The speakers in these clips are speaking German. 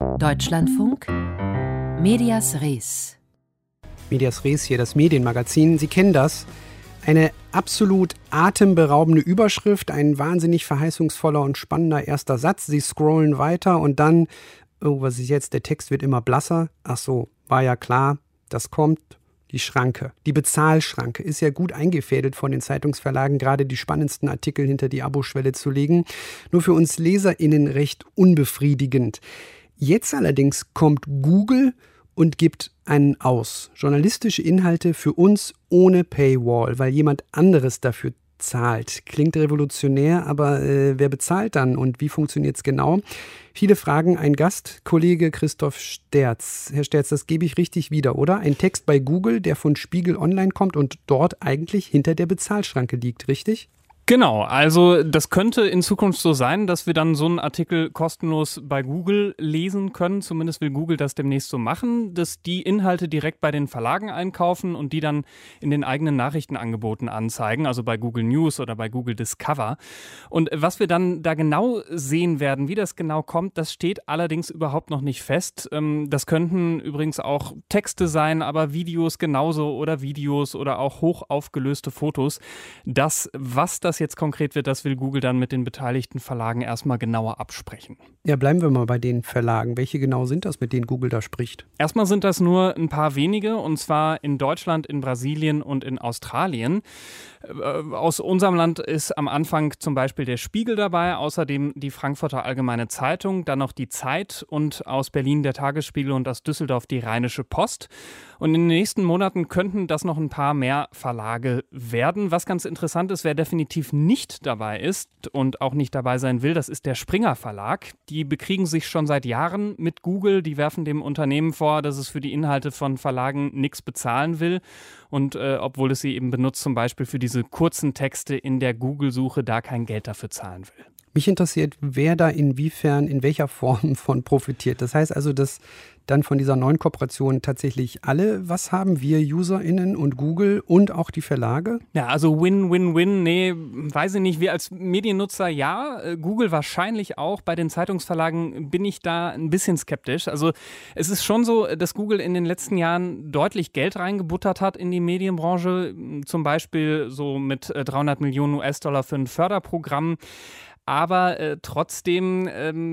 Deutschlandfunk Medias Res. Medias Res hier, das Medienmagazin. Sie kennen das. Eine absolut atemberaubende Überschrift, ein wahnsinnig verheißungsvoller und spannender erster Satz. Sie scrollen weiter und dann, oh, was ist jetzt? Der Text wird immer blasser. Ach so, war ja klar, das kommt. Die Schranke, die Bezahlschranke ist ja gut eingefädelt von den Zeitungsverlagen, gerade die spannendsten Artikel hinter die Aboschwelle zu legen. Nur für uns LeserInnen recht unbefriedigend. Jetzt allerdings kommt Google und gibt einen aus. Journalistische Inhalte für uns ohne Paywall, weil jemand anderes dafür zahlt. Klingt revolutionär, aber wer bezahlt dann und wie funktioniert es genau? Viele Fragen, ein Gast, Kollege Christoph Sterz. Herr Sterz, das gebe ich richtig wieder, oder? Ein Text bei Google, der von Spiegel Online kommt und dort eigentlich hinter der Bezahlschranke liegt, richtig? Genau, also das könnte in Zukunft so sein, dass wir dann so einen Artikel kostenlos bei Google lesen können. Zumindest will Google das demnächst so machen, dass die Inhalte direkt bei den Verlagen einkaufen und die dann in den eigenen Nachrichtenangeboten anzeigen, also bei Google News oder bei Google Discover. Und was wir dann da genau sehen werden, wie das genau kommt, das steht allerdings überhaupt noch nicht fest. Das könnten übrigens auch Texte sein, aber Videos genauso oder Videos oder auch hoch aufgelöste Fotos. Was das jetzt konkret wird, das will Google dann mit den beteiligten Verlagen erstmal genauer absprechen. Ja, bleiben wir mal bei den Verlagen. Welche genau sind das, mit denen Google da spricht? Erstmal sind das nur ein paar wenige, und zwar in Deutschland, in Brasilien und in Australien. Aus unserem Land ist am Anfang zum Beispiel der Spiegel dabei, außerdem die Frankfurter Allgemeine Zeitung, dann noch die Zeit und aus Berlin der Tagesspiegel und aus Düsseldorf die Rheinische Post. Und in den nächsten Monaten könnten das noch ein paar mehr Verlage werden. Was ganz interessant ist, wer definitiv nicht dabei ist und auch nicht dabei sein will, das ist der Springer Verlag. Die bekriegen sich schon seit Jahren mit Google. Die werfen dem Unternehmen vor, dass es für die Inhalte von Verlagen nichts bezahlen will. Und obwohl es sie eben benutzt, zum Beispiel für diese kurzen Texte in der Google-Suche, da kein Geld dafür zahlen will. Mich interessiert, wer da inwiefern, in welcher Form von profitiert. Das heißt also, dass dann von dieser neuen Kooperation tatsächlich alle was haben, wir UserInnen und Google und auch die Verlage? Ja, also Win-Win-Win, nee, weiß ich nicht. Wir als Mediennutzer ja, Google wahrscheinlich auch. Bei den Zeitungsverlagen bin ich da ein bisschen skeptisch. Also es ist schon so, dass Google in den letzten Jahren deutlich Geld reingebuttert hat in die Medienbranche, zum Beispiel so mit 300 Millionen US-Dollar für ein Förderprogramm. Aber trotzdem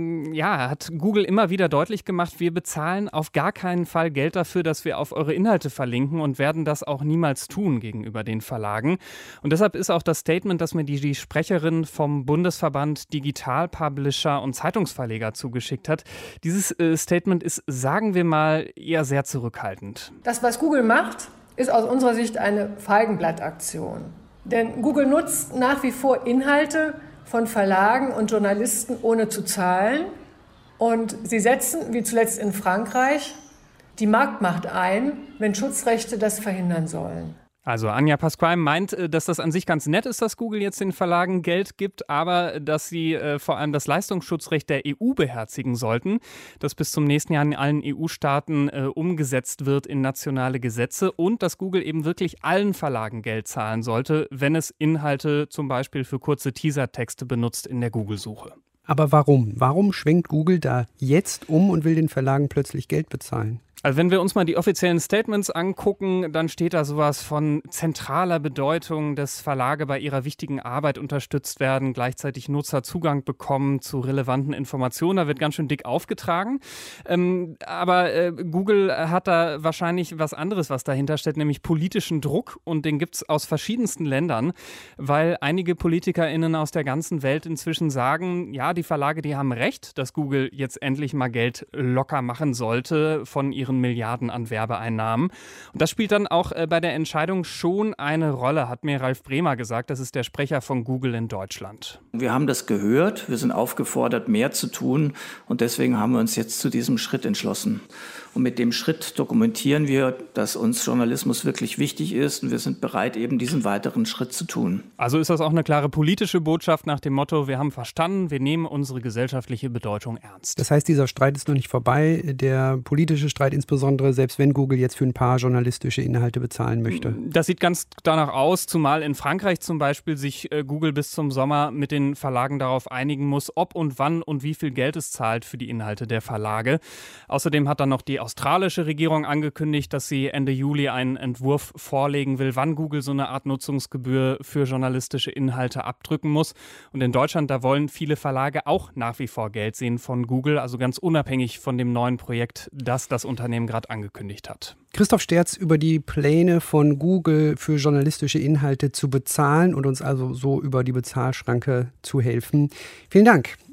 hat Google immer wieder deutlich gemacht, wir bezahlen auf gar keinen Fall Geld dafür, dass wir auf eure Inhalte verlinken und werden das auch niemals tun gegenüber den Verlagen. Und deshalb ist auch das Statement, das mir die Sprecherin vom Bundesverband Digital Publisher und Zeitungsverleger zugeschickt hat, dieses Statement ist, sagen wir mal, eher sehr zurückhaltend. Das, was Google macht, ist aus unserer Sicht eine Feigenblattaktion. Denn Google nutzt nach wie vor Inhalte von Verlagen und Journalisten ohne zu zahlen. Und sie setzen, wie zuletzt in Frankreich, die Marktmacht ein, wenn Schutzrechte das verhindern sollen. Also Anja Pasquale meint, dass das an sich ganz nett ist, dass Google jetzt den Verlagen Geld gibt, aber dass sie vor allem das Leistungsschutzrecht der EU beherzigen sollten, das bis zum nächsten Jahr in allen EU-Staaten umgesetzt wird in nationale Gesetze, und dass Google eben wirklich allen Verlagen Geld zahlen sollte, wenn es Inhalte zum Beispiel für kurze Teasertexte benutzt in der Google-Suche. Aber warum? Warum schwenkt Google da jetzt um und will den Verlagen plötzlich Geld bezahlen? Also wenn wir uns mal die offiziellen Statements angucken, dann steht da sowas von zentraler Bedeutung, dass Verlage bei ihrer wichtigen Arbeit unterstützt werden, gleichzeitig Nutzer Zugang bekommen zu relevanten Informationen. Da wird ganz schön dick aufgetragen. Aber Google hat da wahrscheinlich was anderes, was dahinter steht, nämlich politischen Druck. Und den gibt es aus verschiedensten Ländern, weil einige PolitikerInnen aus der ganzen Welt inzwischen sagen, ja, die Verlage, die haben recht, dass Google jetzt endlich mal Geld locker machen sollte von ihren Milliarden an Werbeeinnahmen. Und das spielt dann auch bei der Entscheidung schon eine Rolle, hat mir Ralf Bremer gesagt. Das ist der Sprecher von Google in Deutschland. Wir haben das gehört, wir sind aufgefordert, mehr zu tun, und deswegen haben wir uns jetzt zu diesem Schritt entschlossen. Und mit dem Schritt dokumentieren wir, dass uns Journalismus wirklich wichtig ist, und wir sind bereit, eben diesen weiteren Schritt zu tun. Also ist das auch eine klare politische Botschaft nach dem Motto, wir haben verstanden, wir nehmen unsere gesellschaftliche Bedeutung ernst. Das heißt, dieser Streit ist noch nicht vorbei. Der politische Streit insbesondere selbst wenn Google jetzt für ein paar journalistische Inhalte bezahlen möchte? Das sieht ganz danach aus, zumal in Frankreich zum Beispiel sich Google bis zum Sommer mit den Verlagen darauf einigen muss, ob und wann und wie viel Geld es zahlt für die Inhalte der Verlage. Außerdem hat dann noch die australische Regierung angekündigt, dass sie Ende Juli einen Entwurf vorlegen will, wann Google so eine Art Nutzungsgebühr für journalistische Inhalte abdrücken muss. Und in Deutschland, da wollen viele Verlage auch nach wie vor Geld sehen von Google, also ganz unabhängig von dem neuen Projekt, das das Unternehmen gerade angekündigt hat. Christoph Sterz über die Pläne von Google für journalistische Inhalte zu bezahlen und uns also so über die Bezahlschranke zu helfen. Vielen Dank.